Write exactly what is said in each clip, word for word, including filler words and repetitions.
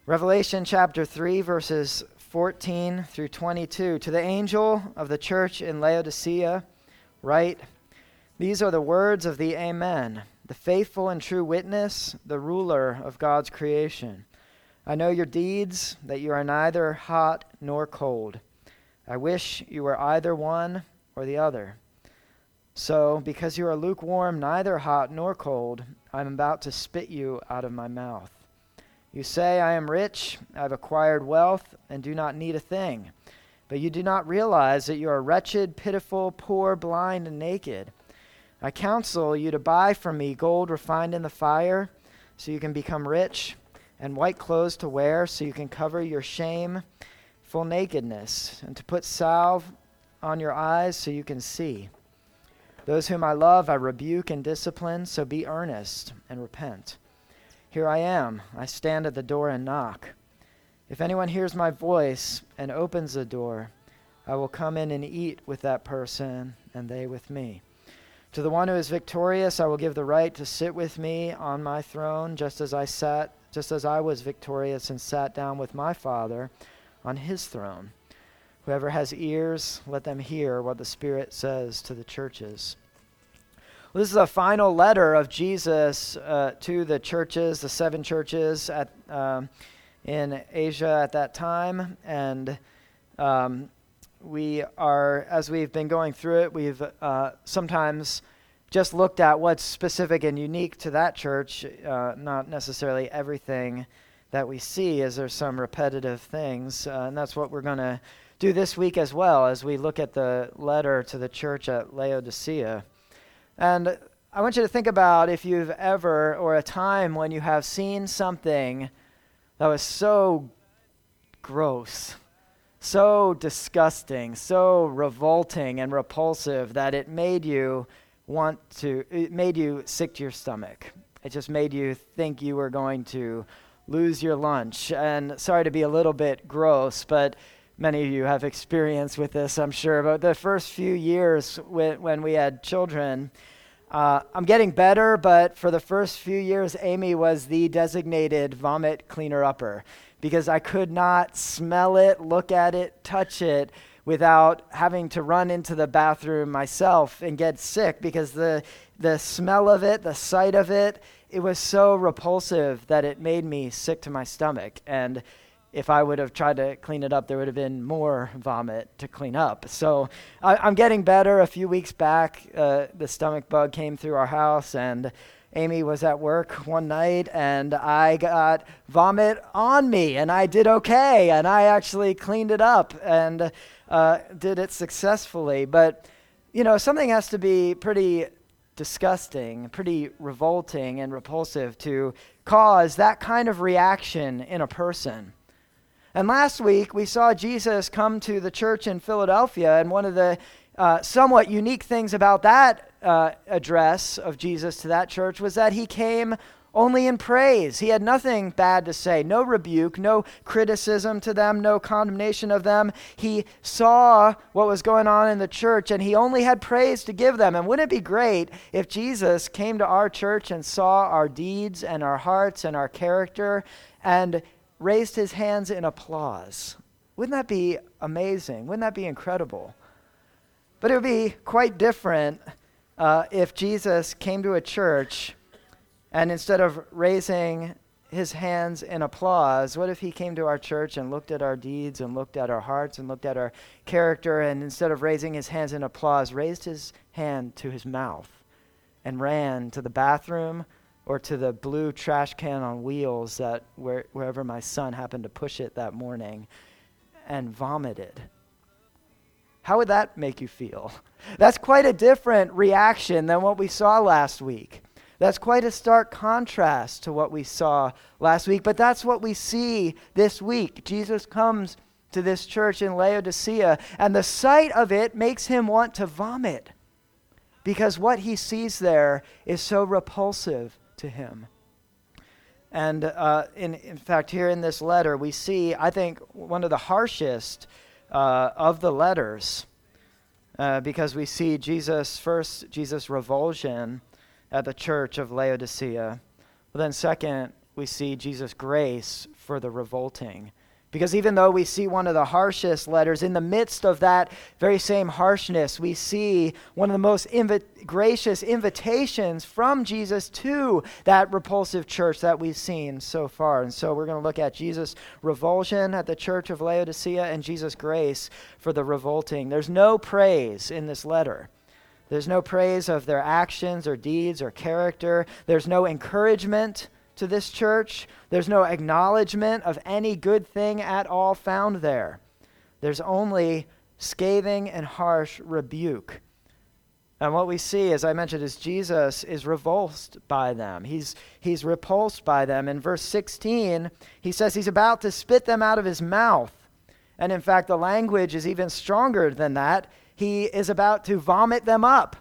Revelation chapter three, verses fourteen through twenty-two. To the angel of the church in Laodicea, write, "These are the words of the Amen, the faithful and true witness, the ruler of God's creation. I know your deeds, that you are neither hot nor cold. I wish you were either one or the other. So, because you are lukewarm, neither hot nor cold, I am about to spit you out of my mouth. You say, I am rich, I have acquired wealth, and do not need a thing. But you do not realize that you are wretched, pitiful, poor, blind, and naked. I counsel you to buy from me gold refined in the fire, so you can become rich, and white clothes to wear, so you can cover your shameful nakedness, and to put salve on your eyes, so you can see. Those whom I love I rebuke and discipline, so be earnest and repent. Here I am, I stand at the door and knock. If anyone hears my voice and opens the door, I will come in and eat with that person, and they with me. To the one who is victorious, I will give the right to sit with me on my throne, just as I sat, just as I was victorious and sat down with my Father on his throne. Whoever has ears, let them hear what the Spirit says to the churches." Well, this is a final letter of Jesus uh, to the churches, the seven churches at um, in Asia at that time, and um, we are, as we've been going through it, we've uh, sometimes just looked at what's specific and unique to that church, uh, not necessarily everything that we see, as there's some repetitive things, uh, and that's what we're going to do this week as well, as we look at the letter to the church at Laodicea. And I want you to think about if you've ever, or a time when you have seen something that was so gross, so disgusting, so revolting and repulsive that it made you want to, it made you sick to your stomach. It just made you think you were going to lose your lunch. And sorry to be a little bit gross, but many of you have experience with this, I'm sure. But the first few years when, when we had children, uh, I'm getting better, but for the first few years, Amy was the designated vomit cleaner-upper because I could not smell it, look at it, touch it without having to run into the bathroom myself and get sick because the the smell of it, the sight of it, it was so repulsive that it made me sick to my stomach. And if I would have tried to clean it up, there would have been more vomit to clean up. So I, I'm getting better. A few weeks back, uh, the stomach bug came through our house, and Amy was at work one night, and I got vomit on me, and I did okay, and I actually cleaned it up and uh, did it successfully. But, you know, something has to be pretty disgusting, pretty revolting and repulsive to cause that kind of reaction in a person. And last week, we saw Jesus come to the church in Philadelphia, and one of the uh, somewhat unique things about that uh, address of Jesus to that church was that he came only in praise. He had nothing bad to say, no rebuke, no criticism to them, no condemnation of them. He saw what was going on in the church, and he only had praise to give them. And wouldn't it be great if Jesus came to our church and saw our deeds and our hearts and our character and raised his hands in applause? Wouldn't that be amazing? Wouldn't that be incredible? But it would be quite different uh, if Jesus came to a church and instead of raising his hands in applause, what if he came to our church and looked at our deeds and looked at our hearts and looked at our character, and instead of raising his hands in applause, raised his hand to his mouth and ran to the bathroom or to the blue trash can on wheels that where, wherever my son happened to push it that morning and vomited? How would that make you feel? That's quite a different reaction than what we saw last week. That's quite a stark contrast to what we saw last week, but that's what we see this week. Jesus comes to this church in Laodicea, and the sight of it makes him want to vomit because what he sees there is so repulsive to him. And uh, in, in fact, here in this letter, we see, I think, one of the harshest uh, of the letters uh, because we see Jesus, first, Jesus' revulsion at the church of Laodicea. But then second, we see Jesus' grace for the revolting. Because even though we see one of the harshest letters, in the midst of that very same harshness, we see one of the most invi- gracious invitations from Jesus to that repulsive church that we've seen so far. And so we're going to look at Jesus' revulsion at the church of Laodicea and Jesus' grace for the revolting. There's no praise in this letter. There's no praise of their actions or deeds or character. There's no encouragement to this church. There's no acknowledgement of any good thing at all found there. There's only scathing and harsh rebuke. And what we see, as I mentioned, is Jesus is revulsed by them. He's, he's repulsed by them. In verse sixteen, he says he's about to spit them out of his mouth. And in fact, the language is even stronger than that. He is about to vomit them up.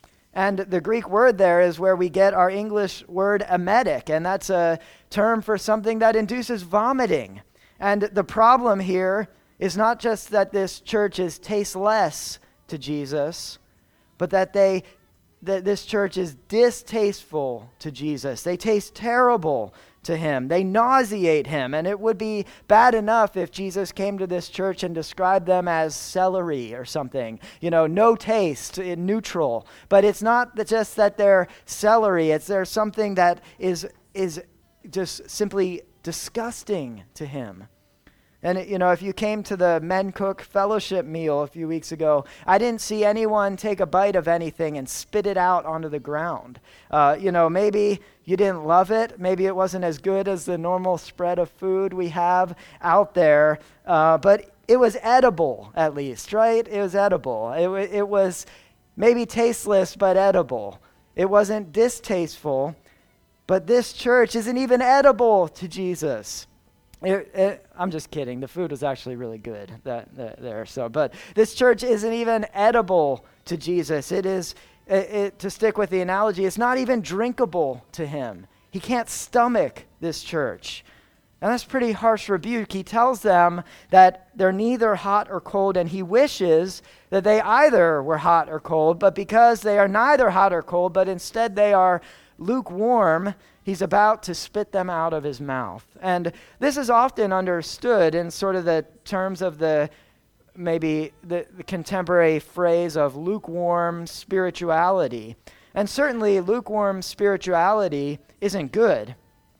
And the Greek word there is where we get our English word emetic, and that's a term for something that induces vomiting. And the problem here is not just that this church is tasteless to Jesus, but that they that this church is distasteful to Jesus. They taste terrible to him. They nauseate him. And it would be bad enough if Jesus came to this church and described them as celery or something. You know, no taste, neutral. But it's not just that they're celery. It's there's something that is is just simply disgusting to him. And, you know, if you came to the Men Cook Fellowship meal a few weeks ago, I didn't see anyone take a bite of anything and spit it out onto the ground. Uh, you know, maybe you didn't love it. Maybe it wasn't as good as the normal spread of food we have out there. Uh, but it was edible, at least, right? It was edible. It, it was maybe tasteless, but edible. It wasn't distasteful. But this church isn't even edible to Jesus. It, it, I'm just kidding. The food was actually really good that, that there. So, but this church isn't even edible to Jesus. It is, it, it, to stick with the analogy, it's not even drinkable to him. He can't stomach this church. And that's pretty harsh rebuke. He tells them that they're neither hot or cold, and he wishes that they either were hot or cold, but because they are neither hot or cold, but instead they are lukewarm, he's about to spit them out of his mouth. And this is often understood in sort of the terms of the, maybe the, the contemporary phrase of lukewarm spirituality. And certainly lukewarm spirituality isn't good.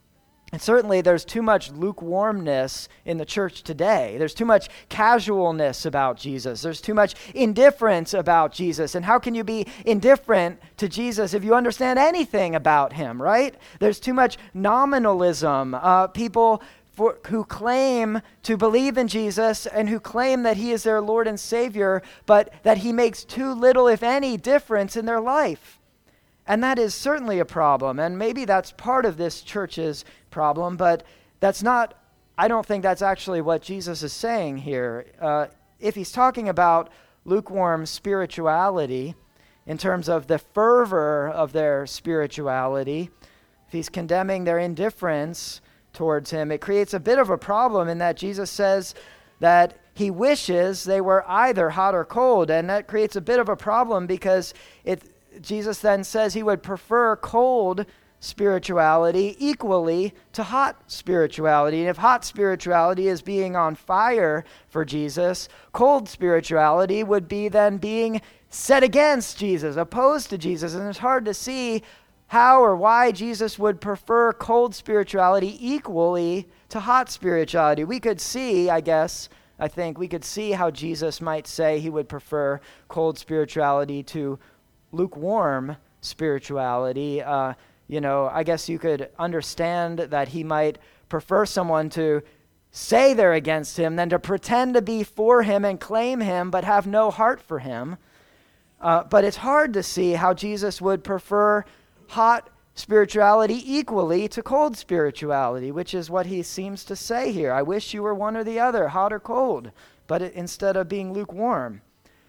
And certainly there's too much lukewarmness in the church today. There's too much casualness about Jesus. There's too much indifference about Jesus. And how can you be indifferent to Jesus if you understand anything about him, right? There's too much nominalism. Uh, people for, who claim to believe in Jesus and who claim that he is their Lord and Savior, but that he makes too little, if any, difference in their life. And that is certainly a problem, and maybe that's part of this church's problem, but that's not, I don't think that's actually what Jesus is saying here. Uh, if he's talking about lukewarm spirituality in terms of the fervor of their spirituality, if he's condemning their indifference towards him, it creates a bit of a problem in that Jesus says that he wishes they were either hot or cold, and that creates a bit of a problem because it Jesus then says he would prefer cold spirituality equally to hot spirituality. And if hot spirituality is being on fire for Jesus, cold spirituality would be then being set against Jesus, opposed to Jesus. And it's hard to see how or why Jesus would prefer cold spirituality equally to hot spirituality. We could see, I guess, I think we could see how Jesus might say he would prefer cold spirituality to lukewarm spirituality. Uh, you know, I guess you could understand that he might prefer someone to say they're against him than to pretend to be for him and claim him but have no heart for him. Uh, but it's hard to see how Jesus would prefer hot spirituality equally to cold spirituality, which is what he seems to say here. I wish you were one or the other, hot or cold, but it, instead of being lukewarm.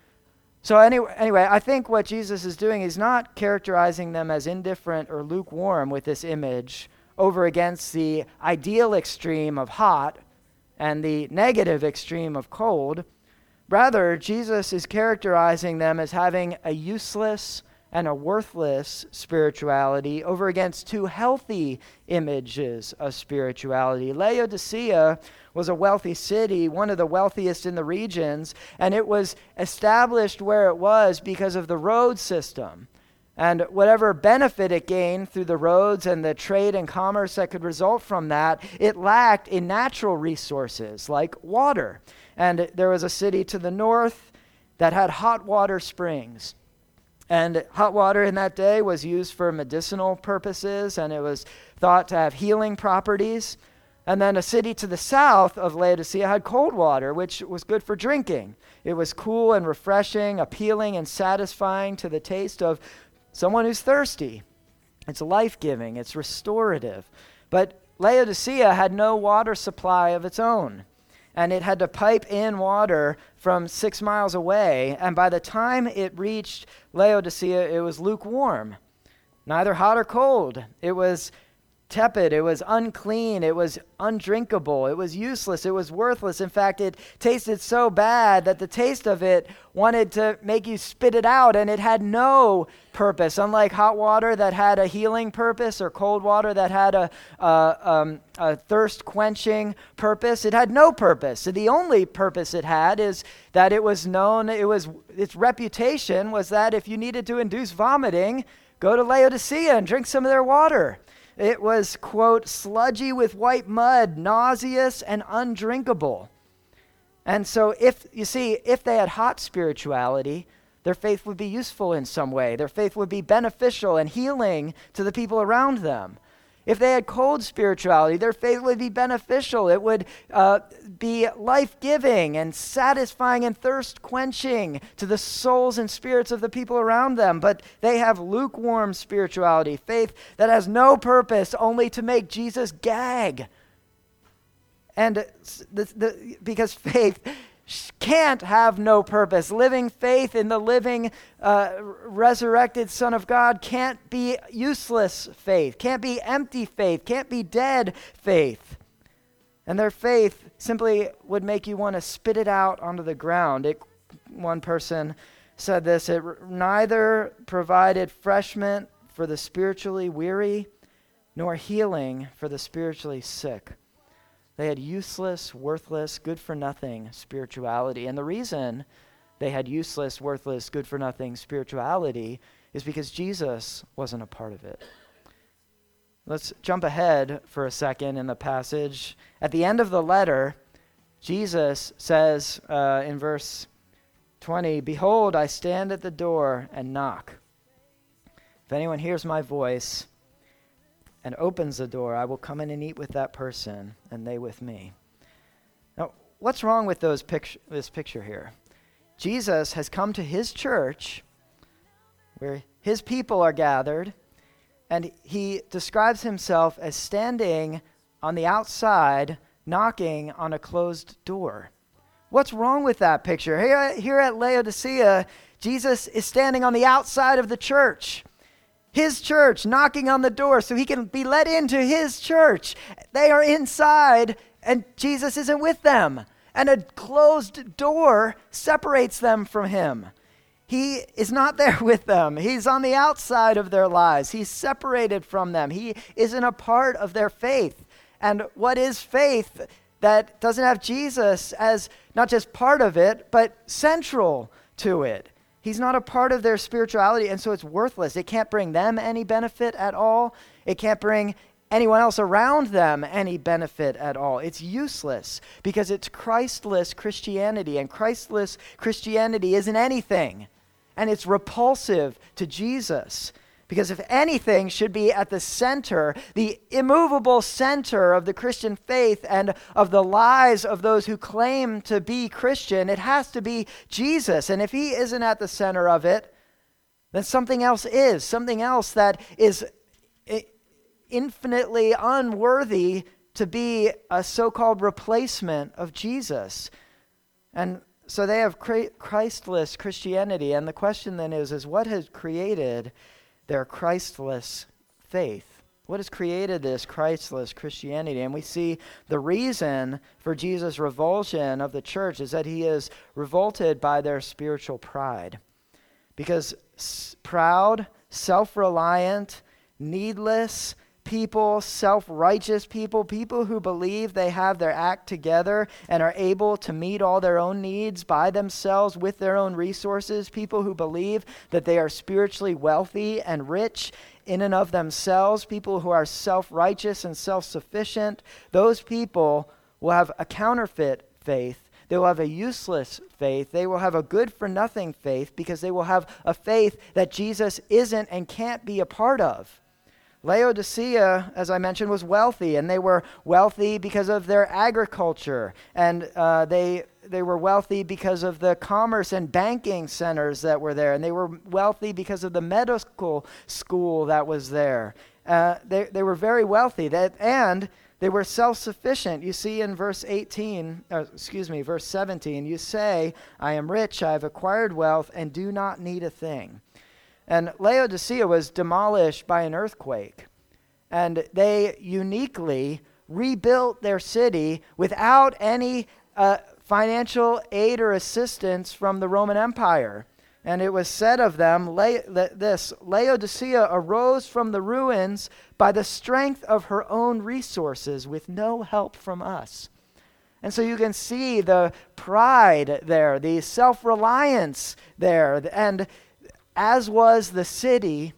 So anyway, anyway, I think what Jesus is doing is not characterizing them as indifferent or lukewarm with this image over against the ideal extreme of hot and the negative extreme of cold. Rather, Jesus is characterizing them as having a useless and a worthless spirituality over against two healthy images of spirituality. Laodicea was a wealthy city, one of the wealthiest in the regions, and it was established where it was because of the road system. And whatever benefit it gained through the roads and the trade and commerce that could result from that, it lacked in natural resources like water. And there was a city to the north that had hot water springs. And hot water in that day was used for medicinal purposes, and it was thought to have healing properties. And then a city to the south of Laodicea had cold water, which was good for drinking. It was cool and refreshing, appealing and satisfying to the taste of someone who's thirsty. It's life-giving, it's restorative. But Laodicea had no water supply of its own, and it had to pipe in water from six miles away, and by the time it reached Laodicea, it was lukewarm, neither hot or cold. It was tepid, it was unclean, it was undrinkable, it was useless, it was worthless. In fact, it tasted so bad that the taste of it wanted to make you spit it out, and it had no purpose. Unlike hot water that had a healing purpose, or cold water that had a, uh, um, a thirst-quenching purpose, it had no purpose. So the only purpose it had is that it was known, it was its reputation was that if you needed to induce vomiting, go to Laodicea and drink some of their water. It was, quote, sludgy with white mud, nauseous and undrinkable. And so if, you see, if they had hot spirituality, their faith would be useful in some way. Their faith would be beneficial and healing to the people around them. If they had cold spirituality, their faith would be beneficial. It would uh, be life-giving and satisfying and thirst-quenching to the souls and spirits of the people around them. But they have lukewarm spirituality, faith that has no purpose, only to make Jesus gag. And the, the, because faith can't have no purpose. Living faith in the living, uh, resurrected Son of God can't be useless faith, can't be empty faith, can't be dead faith. And their faith simply would make you want to spit it out onto the ground. It, one person said this, it neither provided refreshment for the spiritually weary, nor healing for the spiritually sick. They had useless, worthless, good-for-nothing spirituality. And the reason they had useless, worthless, good-for-nothing spirituality is because Jesus wasn't a part of it. Let's jump ahead for a second in the passage. At the end of the letter, Jesus says uh, in verse twenty, "Behold, I stand at the door and knock. If anyone hears my voice and opens the door, I will come in and eat with that person, and they with me." Now, what's wrong with those picture, this picture here? Jesus has come to his church, where his people are gathered, and he describes himself as standing on the outside, knocking on a closed door. What's wrong with that picture? Here, here at Laodicea, Jesus is standing on the outside of the church. His church, knocking on the door so he can be let into his church. They are inside and Jesus isn't with them. And a closed door separates them from him. He is not there with them. He's on the outside of their lives. He's separated from them. He isn't a part of their faith. And what is faith that doesn't have Jesus as not just part of it, but central to it? He's not a part of their spirituality, and so it's worthless. It can't bring them any benefit at all. It can't bring anyone else around them any benefit at all. It's useless because it's Christless Christianity, and Christless Christianity isn't anything, and it's repulsive to Jesus. Because if anything should be at the center, the immovable center of the Christian faith and of the lives of those who claim to be Christian, it has to be Jesus. And if he isn't at the center of it, then something else is. Something else that is infinitely unworthy to be a so-called replacement of Jesus. And so they have Christless Christianity. And the question then is, is what has created their Christless faith? What has created this Christless Christianity? And we see the reason for Jesus' revulsion of the church is that he is revolted by their spiritual pride. Because s- proud, self-reliant, needless people, self-righteous people, people who believe they have their act together and are able to meet all their own needs by themselves with their own resources, people who believe that they are spiritually wealthy and rich in and of themselves, people who are self-righteous and self-sufficient, those people will have a counterfeit faith. They will have a useless faith. They will have a good-for-nothing faith because they will have a faith that Jesus isn't and can't be a part of. Laodicea, as I mentioned, was wealthy, and they were wealthy because of their agriculture, and uh, they they were wealthy because of the commerce and banking centers that were there, and they were wealthy because of the medical school that was there. Uh, they they were very wealthy, that and they were self-sufficient. You see in verse eighteen, uh, excuse me, verse seventeen, you say, "I am rich, I have acquired wealth, and do not need a thing." And Laodicea was demolished by an earthquake. And they uniquely rebuilt their city without any uh, financial aid or assistance from the Roman Empire. And it was said of them, La- this, Laodicea arose from the ruins by the strength of her own resources with no help from us. And so you can see the pride there, the self-reliance there, and as was the city,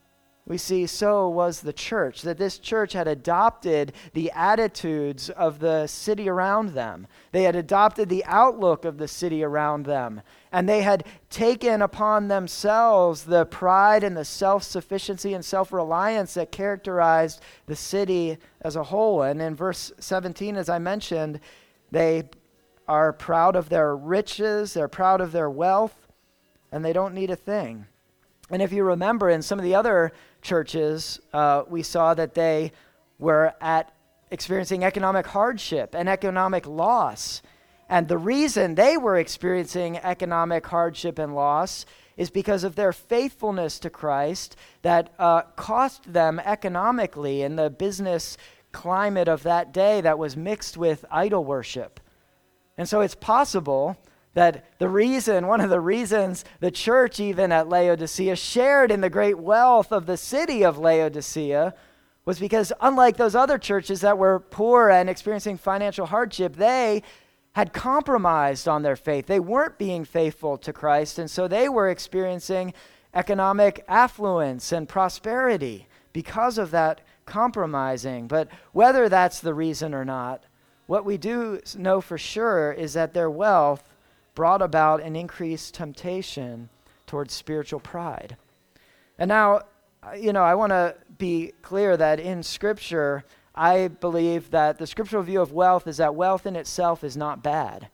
we see so was the church, that this church had adopted the attitudes of the city around them. They had adopted the outlook of the city around them, and they had taken upon themselves the pride and the self-sufficiency and self-reliance that characterized the city as a whole. And in verse seventeen, as I mentioned, they are proud of their riches, they're proud of their wealth, and they don't need a thing. And if you remember, in some of the other churches, uh, we saw that they were at experiencing economic hardship and economic loss. And the reason they were experiencing economic hardship and loss is because of their faithfulness to Christ that uh, cost them economically in the business climate of that day that was mixed with idol worship. And so it's possible that the reason, one of the reasons the church even at Laodicea shared in the great wealth of the city of Laodicea was because unlike those other churches that were poor and experiencing financial hardship, they had compromised on their faith. They weren't being faithful to Christ, and so they were experiencing economic affluence and prosperity because of that compromising. But whether that's the reason or not, what we do know for sure is that their wealth brought about an increased temptation towards spiritual pride. And now, you know, I want to be clear that in Scripture, I believe that the scriptural view of wealth is that wealth in itself is not bad.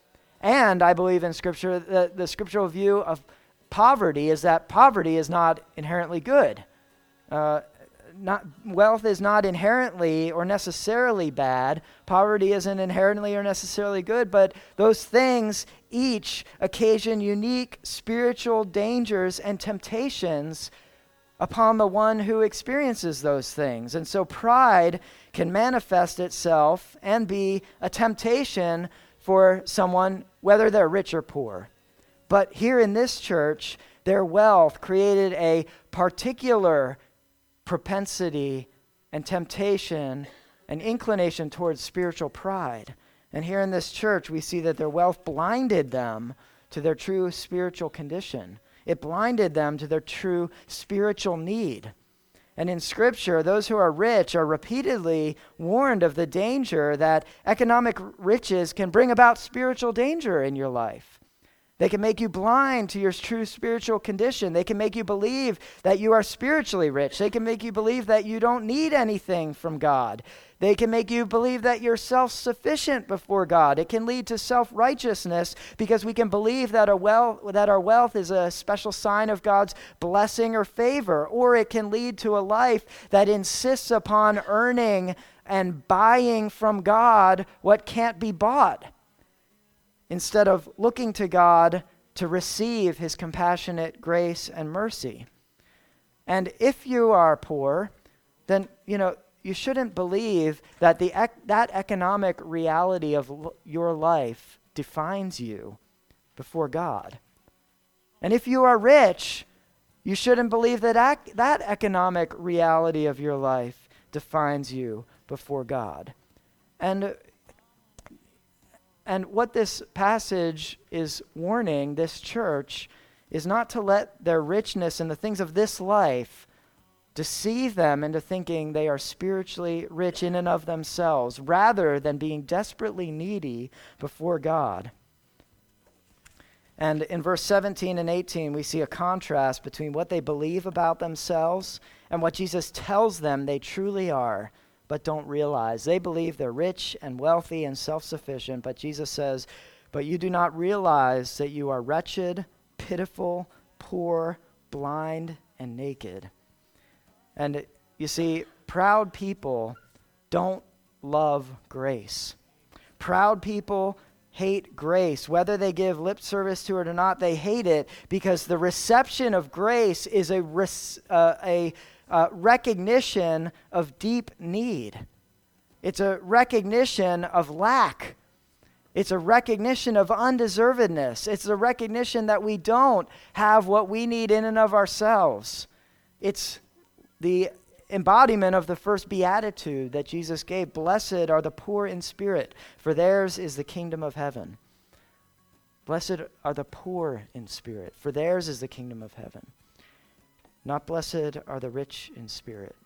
And I believe in Scripture that the scriptural view of poverty is that poverty is not inherently good. Uh, Not, wealth is not inherently or necessarily bad. Poverty isn't inherently or necessarily good, but those things each occasion unique spiritual dangers and temptations upon the one who experiences those things. And so pride can manifest itself and be a temptation for someone, whether they're rich or poor. But here in this church, their wealth created a particular propensity and temptation and inclination towards spiritual pride. And here in this church, we see that their wealth blinded them to their true spiritual condition. It blinded them to their true spiritual need. And in Scripture, those who are rich are repeatedly warned of the danger that economic riches can bring about spiritual danger in your life. They can make you blind to your true spiritual condition. They can make you believe that you are spiritually rich. They can make you believe that you don't need anything from God. They can make you believe that you're self-sufficient before God. It can lead to self-righteousness because we can believe that, a wealth, that our wealth is a special sign of God's blessing or favor. Or it can lead to a life that insists upon earning and buying from God what can't be bought, instead of looking to God to receive his compassionate grace and mercy. And if you are poor, then, you know, you shouldn't believe that the that economic reality of l- your life defines you before God. And if you are rich, you shouldn't believe that ac- that economic reality of your life defines you before God. And, and what this passage is warning this church is not to let their richness and the things of this life deceive them into thinking they are spiritually rich in and of themselves, rather than being desperately needy before God. And in verse seventeen and eighteen, we see a contrast between what they believe about themselves and what Jesus tells them they truly are, but don't realize. They believe they're rich and wealthy and self-sufficient, but Jesus says, but you do not realize that you are wretched, pitiful, poor, blind, and naked. And you see, proud people don't love grace. Proud people hate grace. Whether they give lip service to it or not, they hate it because the reception of grace is a, res- uh, a uh, recognition of deep need. It's a recognition of lack. It's a recognition of undeservedness. It's a recognition that we don't have what we need in and of ourselves. It's the embodiment of the first beatitude that Jesus gave. Blessed are the poor in spirit, for theirs is the kingdom of heaven. Blessed are the poor in spirit, for theirs is the kingdom of heaven. Not blessed are the rich in spirit.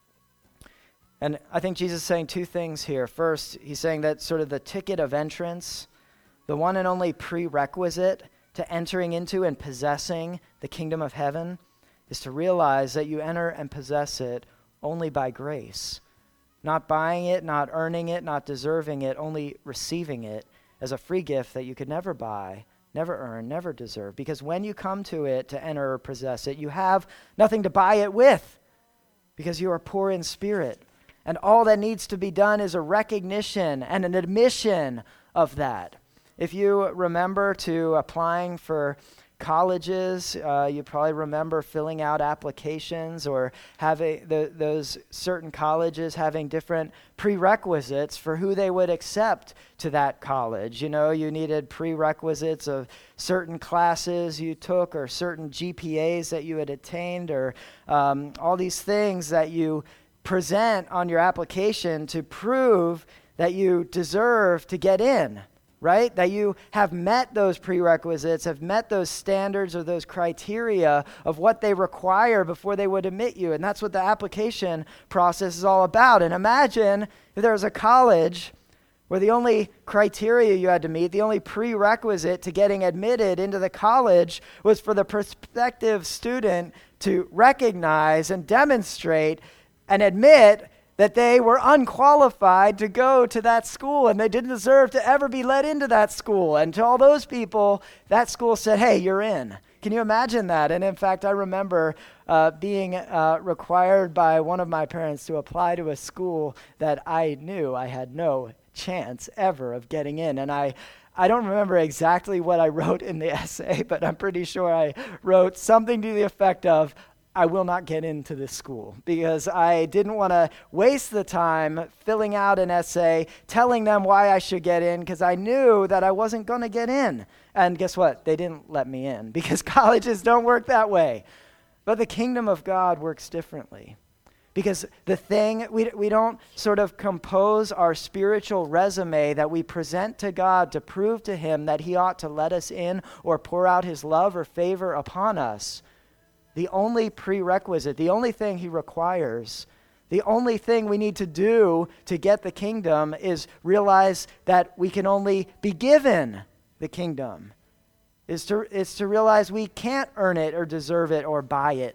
And I think Jesus is saying two things here. First, he's saying that sort of the ticket of entrance, the one and only prerequisite to entering into and possessing the kingdom of heaven, is to realize that you enter and possess it only by grace. Not buying it, not earning it, not deserving it, only receiving it as a free gift that you could never buy, never earn, never deserve. Because when you come to it to enter or possess it, you have nothing to buy it with because you are poor in spirit. And all that needs to be done is a recognition and an admission of that. If you remember to applying for colleges, uh, you probably remember filling out applications or having the, those certain colleges having different prerequisites for who they would accept to that college. You know, you needed prerequisites of certain classes you took or certain G P As that you had attained or um, all these things that you present on your application to prove that you deserve to get in. Right? That you have met those prerequisites, have met those standards or those criteria of what they require before they would admit you. And that's what the application process is all about. And imagine if there was a college where the only criteria you had to meet, the only prerequisite to getting admitted into the college was for the prospective student to recognize and demonstrate and admit that they were unqualified to go to that school and they didn't deserve to ever be let into that school. And to all those people, that school said, hey, you're in. Can you imagine that? And in fact, I remember uh, being uh, required by one of my parents to apply to a school that I knew I had no chance ever of getting in. And I I don't remember exactly what I wrote in the essay, but I'm pretty sure I wrote something to the effect of, I will not get into this school because I didn't want to waste the time filling out an essay, telling them why I should get in because I knew that I wasn't going to get in. And guess what? They didn't let me in because colleges don't work that way. But the kingdom of God works differently because the thing, we, we don't sort of compose our spiritual resume that we present to God to prove to him that he ought to let us in or pour out his love or favor upon us. The only prerequisite, the only thing he requires, the only thing we need to do to get the kingdom is realize that we can only be given the kingdom. Is to, is to realize we can't earn it or deserve it or buy it.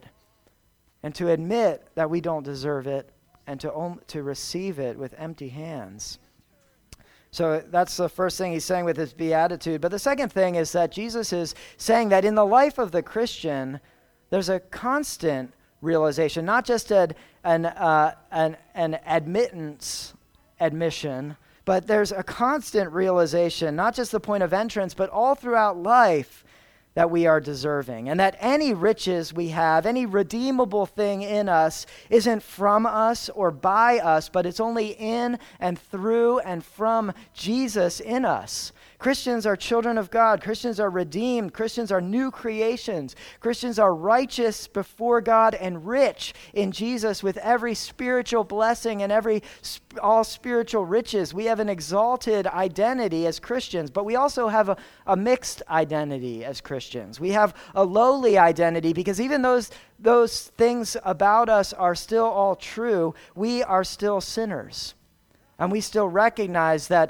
And to admit that we don't deserve it and to, om- to receive it with empty hands. So that's the first thing he's saying with his beatitude. But the second thing is that Jesus is saying that in the life of the Christian, there's a constant realization, not just an, an, uh, an, an admittance admission, but there's a constant realization, not just the point of entrance, but all throughout life, that we are deserving, and that any riches we have, any redeemable thing in us, isn't from us or by us, but it's only in and through and from Jesus in us. Christians are children of God. Christians are redeemed. Christians are new creations. Christians are righteous before God and rich in Jesus with every spiritual blessing and every sp- all spiritual riches. We have an exalted identity as Christians, but we also have a, a mixed identity as Christians. We have a lowly identity because even those those things about us are still all true. We are still sinners, and we still recognize that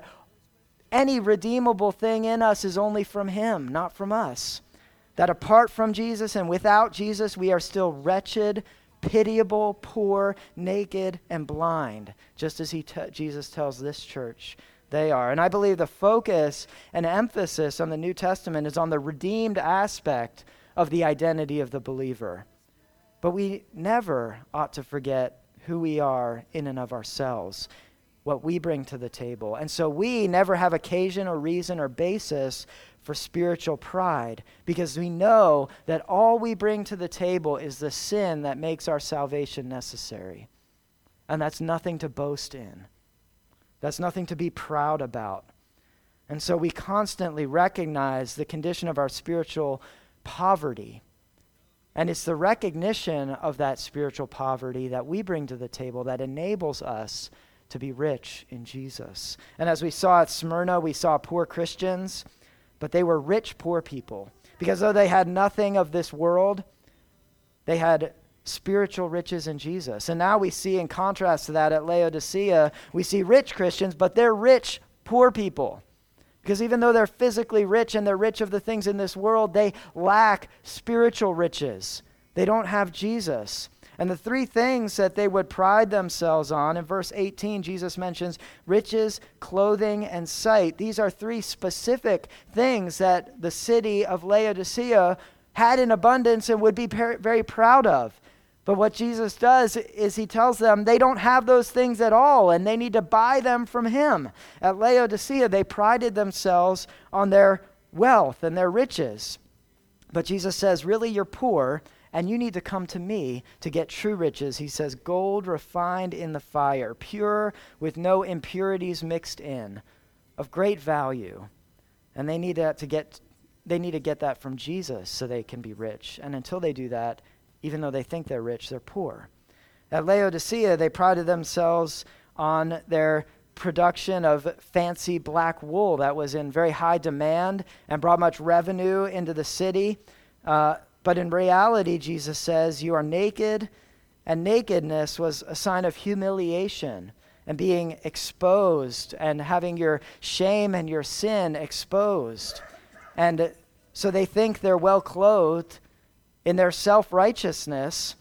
any redeemable thing in us is only from him, not from us. That apart from Jesus and without Jesus, we are still wretched, pitiable, poor, naked, and blind, just as he te- Jesus tells this church they are. And I believe the focus and emphasis on the New Testament is on the redeemed aspect of the identity of the believer. But we never ought to forget who we are in and of ourselves, what we bring to the table. And so we never have occasion or reason or basis for spiritual pride, because we know that all we bring to the table is the sin that makes our salvation necessary. And that's nothing to boast in. That's nothing to be proud about. And so we constantly recognize the condition of our spiritual poverty. And it's the recognition of that spiritual poverty that we bring to the table that enables us to be rich in Jesus. And as we saw at Smyrna, we saw poor Christians, but they were rich poor people. Because though they had nothing of this world, they had spiritual riches in Jesus. And now we see, in contrast to that, at Laodicea, we see rich Christians, but they're rich poor people. Because even though they're physically rich and they're rich of the things in this world, they lack spiritual riches. They don't have Jesus. And the three things that they would pride themselves on, in verse eighteen, Jesus mentions riches, clothing, and sight. These are three specific things that the city of Laodicea had in abundance and would be per- very proud of. But what Jesus does is he tells them they don't have those things at all, and they need to buy them from him. At Laodicea, they prided themselves on their wealth and their riches. But Jesus says, really, you're poor, and you need to come to me to get true riches. He says, gold refined in the fire, pure with no impurities mixed in, of great value. And they need that to get they need to get that from Jesus so they can be rich. And until they do that, even though they think they're rich, they're poor. At Laodicea, they prided themselves on their production of fancy black wool that was in very high demand and brought much revenue into the city. Uh, But in reality, Jesus says, you are naked, and nakedness was a sign of humiliation and being exposed and having your shame and your sin exposed. And so they think they're well clothed in their self-righteousness,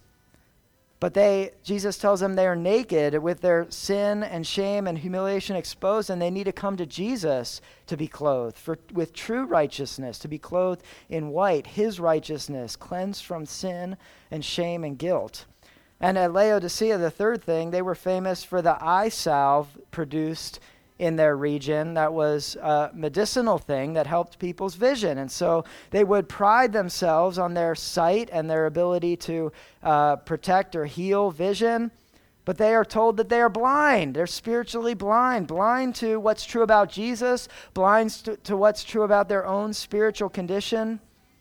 but they, Jesus tells them they are naked with their sin and shame and humiliation exposed, and they need to come to Jesus to be clothed for, with true righteousness, to be clothed in white, his righteousness, cleansed from sin and shame and guilt. And at Laodicea, the third thing, they were famous for the eye salve produced in their region that was a medicinal thing that helped people's vision. And so they would pride themselves on their sight and their ability to uh, protect or heal vision, but they are told that they are blind. They're spiritually blind, blind to what's true about Jesus, blind to, to what's true about their own spiritual condition.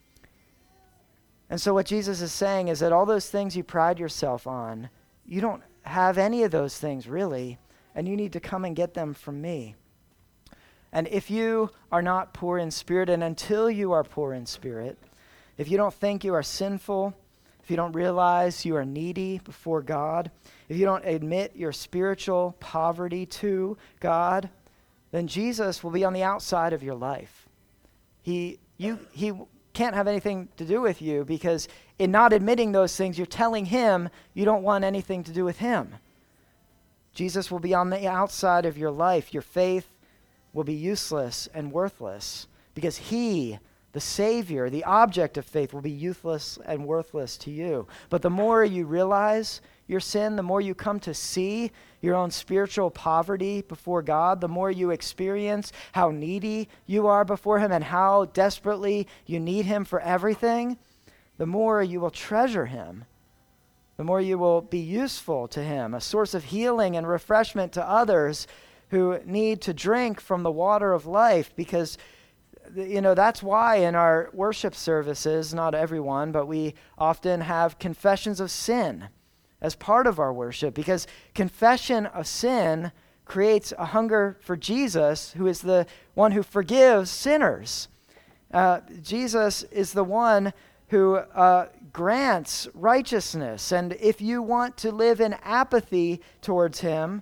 And so what Jesus is saying is that all those things you pride yourself on, you don't have any of those things really, and you need to come and get them from me. And if you are not poor in spirit, and until you are poor in spirit, if you don't think you are sinful, if you don't realize you are needy before God, if you don't admit your spiritual poverty to God, then Jesus will be on the outside of your life. He, you, he can't have anything to do with you, because in not admitting those things, you're telling him you don't want anything to do with him. Jesus will be on the outside of your life. Your faith will be useless and worthless because he the Savior, the object of faith, will be useless and worthless to you. But the more you realize your sin, the more you come to see your own spiritual poverty before God, the more you experience how needy you are before him and how desperately you need him for everything, the more you will treasure him, the more you will be useful to him, a source of healing and refreshment to others who need to drink from the water of life. Because, you know, that's why in our worship services, not everyone, but we often have confessions of sin as part of our worship, because confession of sin creates a hunger for Jesus, who is the one who forgives sinners. Uh, Jesus is the one who uh, grants righteousness. And if you want to live in apathy towards him,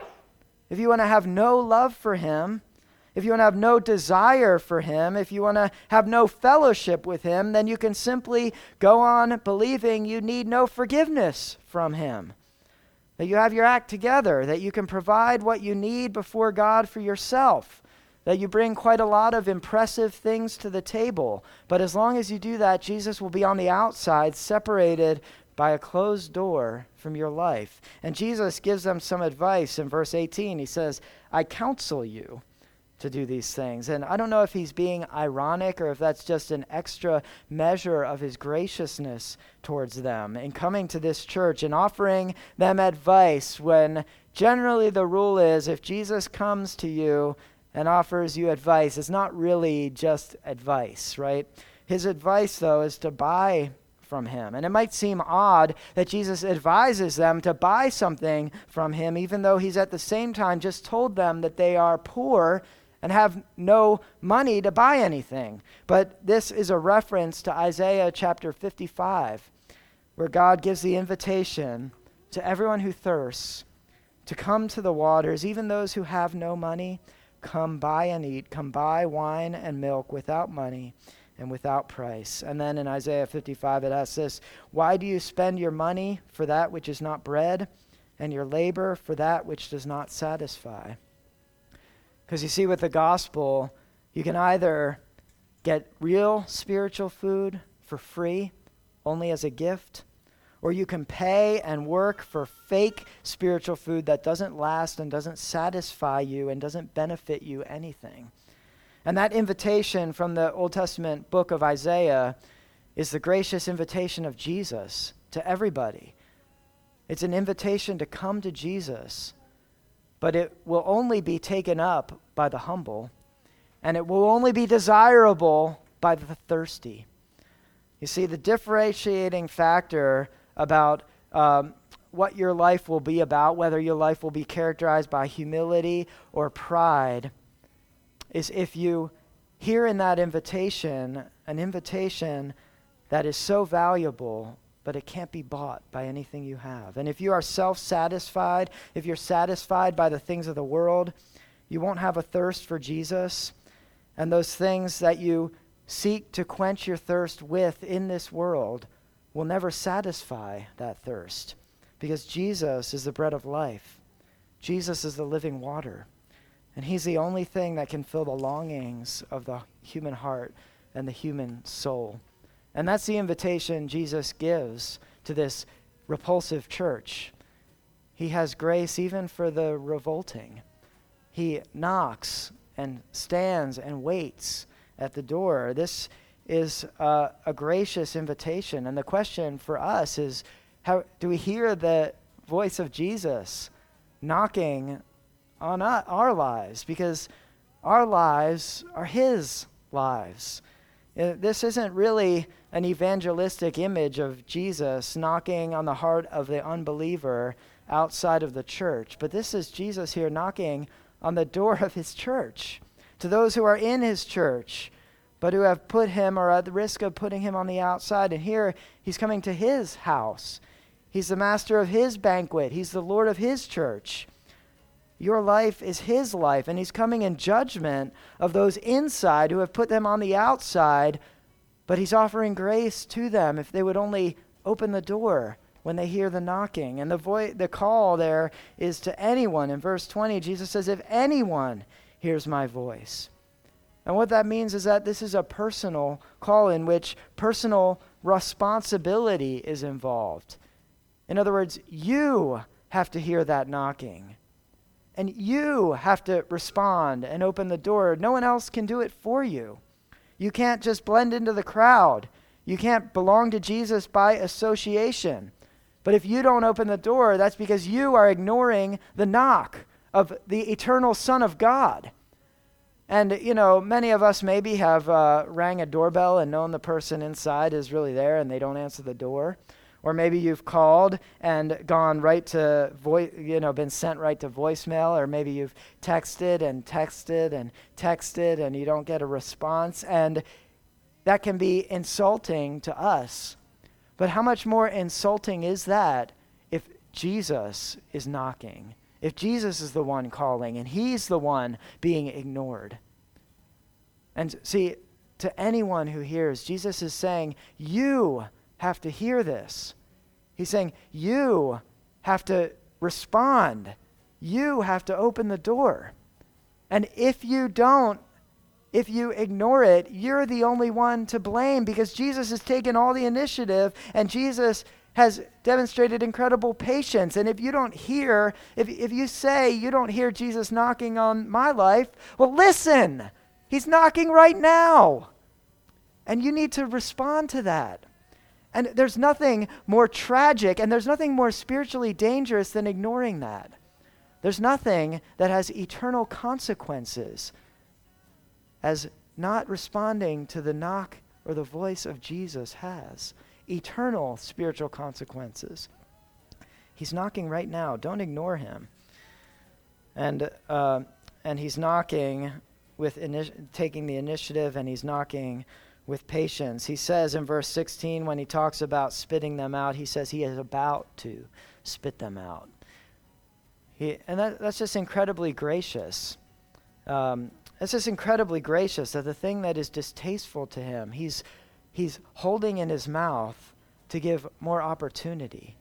if you want to have no love for him, if you want to have no desire for him, if you want to have no fellowship with him, then you can simply go on believing you need no forgiveness from him. That you have your act together, that you can provide what you need before God for yourself, that you bring quite a lot of impressive things to the table. But as long as you do that, Jesus will be on the outside, separated by a closed door from your life. And Jesus gives them some advice in verse eighteen. He says, I counsel you to do these things. And I don't know if he's being ironic or if that's just an extra measure of his graciousness towards them in coming to this church and offering them advice, when generally the rule is if Jesus comes to you and offers you advice, it's not really just advice, right? His advice, though, is to buy from him. And it might seem odd that Jesus advises them to buy something from him, even though he's at the same time just told them that they are poor and have no money to buy anything. But this is a reference to Isaiah chapter fifty-five, where God gives the invitation to everyone who thirsts to come to the waters, even those who have no money. Come buy and eat, come buy wine and milk without money and without price. And then in Isaiah fifty-five it asks this, why do you spend your money for that which is not bread, and your labor for that which does not satisfy? Because you see, with the gospel, you can either get real spiritual food for free, only as a gift, or you can pay and work for fake spiritual food that doesn't last and doesn't satisfy you and doesn't benefit you anything. And that invitation from the Old Testament book of Isaiah is the gracious invitation of Jesus to everybody. It's an invitation to come to Jesus, but it will only be taken up by the humble, and it will only be desirable by the thirsty. You see, the differentiating factor about um, what your life will be about, whether your life will be characterized by humility or pride, is if you hear in that invitation an invitation that is so valuable, but it can't be bought by anything you have. And if you are self-satisfied, if you're satisfied by the things of the world, you won't have a thirst for Jesus. And those things that you seek to quench your thirst with in this world will never satisfy that thirst, because Jesus is the bread of life. Jesus is the living water. And he's the only thing that can fill the longings of the human heart and the human soul. And that's the invitation Jesus gives to this repulsive church. He has grace even for the revolting. He knocks and stands and waits at the door. This is uh, a gracious invitation. And the question for us is, how do we hear the voice of Jesus knocking on our lives? Because our lives are his lives. Uh, this isn't really an evangelistic image of Jesus knocking on the heart of the unbeliever outside of the church, but this is Jesus here knocking on the door of his church, to those who are in his church, but who have put him or at the risk of putting him on the outside. And here he's coming to his house. He's the master of his banquet. He's the Lord of his church. Your life is his life, and he's coming in judgment of those inside who have put them on the outside, but he's offering grace to them if they would only open the door when they hear the knocking. And the vo- the call there is to anyone. In verse twenty, Jesus says, if anyone hears my voice And what that means is that this is a personal call in which personal responsibility is involved. In other words, you have to hear that knocking. And you have to respond and open the door. No one else can do it for you. You can't just blend into the crowd. You can't belong to Jesus by association. But if you don't open the door, that's because you are ignoring the knock of the eternal Son of God. And, you know, many of us maybe have uh, rang a doorbell and known the person inside is really there and they don't answer the door. Or maybe you've called and gone right to, voice, you know, been sent right to voicemail. Or maybe you've texted and texted and texted and you don't get a response. And that can be insulting to us. But how much more insulting is that if Jesus is knocking? If Jesus is the one calling and he's the one being ignored. And see, to anyone who hears, Jesus is saying, you have to hear this. He's saying, you have to respond. You have to open the door. And if you don't, if you ignore it, you're the only one to blame because Jesus has taken all the initiative and Jesus has demonstrated incredible patience. And if you don't hear, if, if you say you don't hear Jesus knocking on my life, well, listen, he's knocking right now. And you need to respond to that. And there's nothing more tragic and there's nothing more spiritually dangerous than ignoring that. There's nothing that has eternal consequences as not responding to the knock or the voice of Jesus has. Eternal spiritual consequences. He's knocking right now. Don't ignore him. And uh, and he's knocking with initi- taking the initiative, and he's knocking with patience. He says in verse sixteen, when he talks about spitting them out, he says he is about to spit them out. He, and that, that's just incredibly gracious. Um, it's just incredibly gracious that the thing that is distasteful to him, he's He's holding in his mouth to give more opportunity.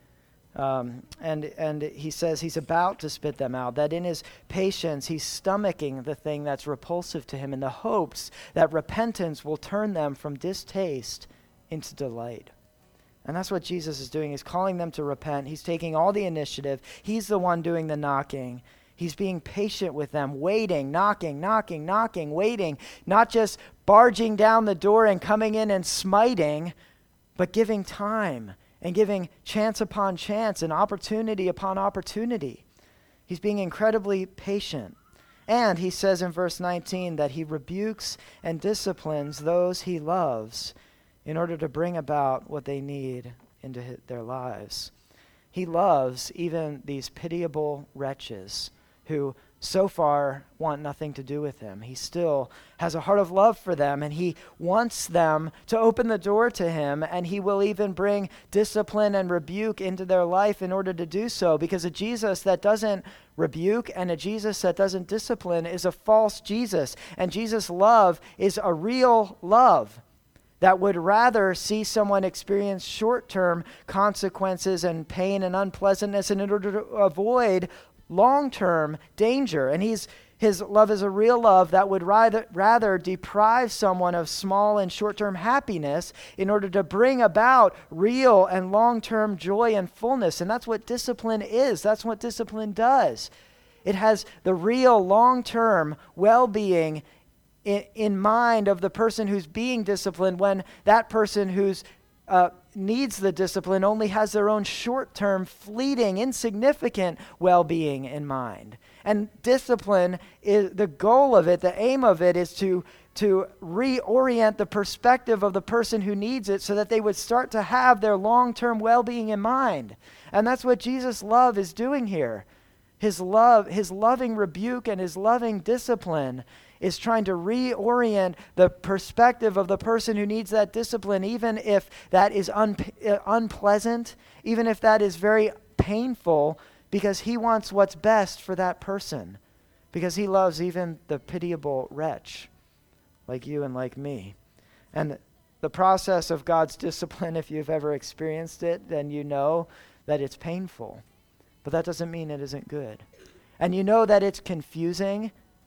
Um, and and he says he's about to spit them out, that in his patience he's stomaching the thing that's repulsive to him in the hopes that repentance will turn them from distaste into delight. And that's what Jesus is doing. He's calling them to repent. He's taking all the initiative. He's the one doing the knocking. He's being patient with them, waiting, knocking, knocking, knocking, waiting, not just barging down the door and coming in and smiting, but giving time and giving chance upon chance and opportunity upon opportunity. He's being incredibly patient. And he says in verse nineteen that he rebukes and disciplines those he loves in order to bring about what they need into his, their lives. He loves even these pitiable wretches who so far want nothing to do with him. He still has a heart of love for them, and he wants them to open the door to him, and he will even bring discipline and rebuke into their life in order to do so, because a Jesus that doesn't rebuke and a Jesus that doesn't discipline is a false Jesus, and Jesus' love is a real love that would rather see someone experience short-term consequences and pain and unpleasantness in order to avoid long-term danger. And he's his love is a real love that would rather, rather deprive someone of small and short-term happiness in order to bring about real and long-term joy and fullness. And that's what discipline is. That's what discipline does. It has the real long-term well-being in, in mind of the person who's being disciplined, when that person who's uh, needs the discipline only has their own short-term, fleeting, insignificant well-being in mind. And discipline, is the goal of it, the aim of it is to, to reorient the perspective of the person who needs it so that they would start to have their long-term well-being in mind. And that's what Jesus' love is doing here. His love, his loving rebuke and his loving discipline is trying to reorient the perspective of the person who needs that discipline, even if that is un- unpleasant, even if that is very painful, because he wants what's best for that person, because he loves even the pitiable wretch like you and like me. And the process of God's discipline, if you've ever experienced it, then you know that it's painful, but that doesn't mean it isn't good. And you know that it's confusing,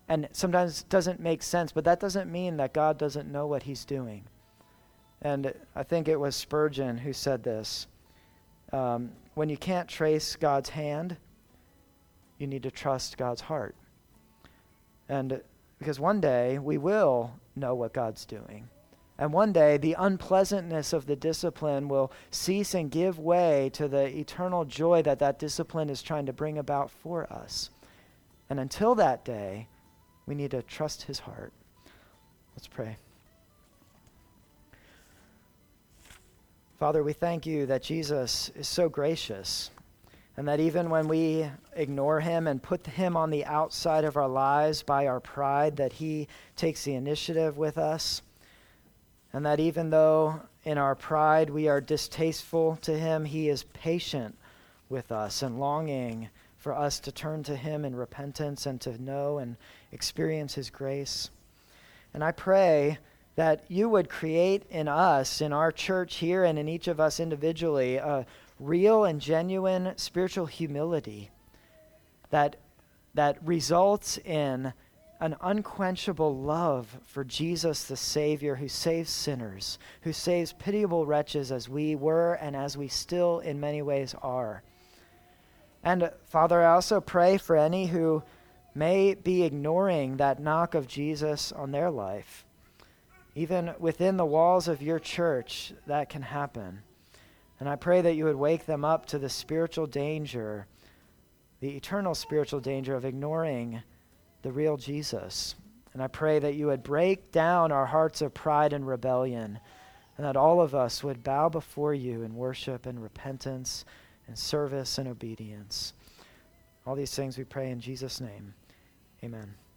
and sometimes doesn't make sense, but that doesn't mean that God doesn't know what he's doing. And I think it was Spurgeon who said this. Um, when you can't trace God's hand, you need to trust God's heart. And because one day we will know what God's doing. And one day the unpleasantness of the discipline will cease and give way to the eternal joy that that discipline is trying to bring about for us. And until that day, we need to trust his heart. Let's pray. Father, we thank you that Jesus is so gracious, and that even when we ignore him and put him on the outside of our lives by our pride, that he takes the initiative with us. And that even though in our pride we are distasteful to him, he is patient with us and longing for us to turn to him in repentance and to know and experience his grace. And I pray that you would create in us, in our church here and in each of us individually, a real and genuine spiritual humility that, that results in an unquenchable love for Jesus the Savior, who saves sinners, who saves pitiable wretches as we were and as we still in many ways are. And Father, I also pray for any who may be ignoring that knock of Jesus on their life. Even within the walls of your church, that can happen. And I pray that you would wake them up to the spiritual danger, the eternal spiritual danger of ignoring the real Jesus. And I pray that you would break down our hearts of pride and rebellion, and that all of us would bow before you in worship and repentance and service and obedience. All these things we pray in Jesus' name. Amen.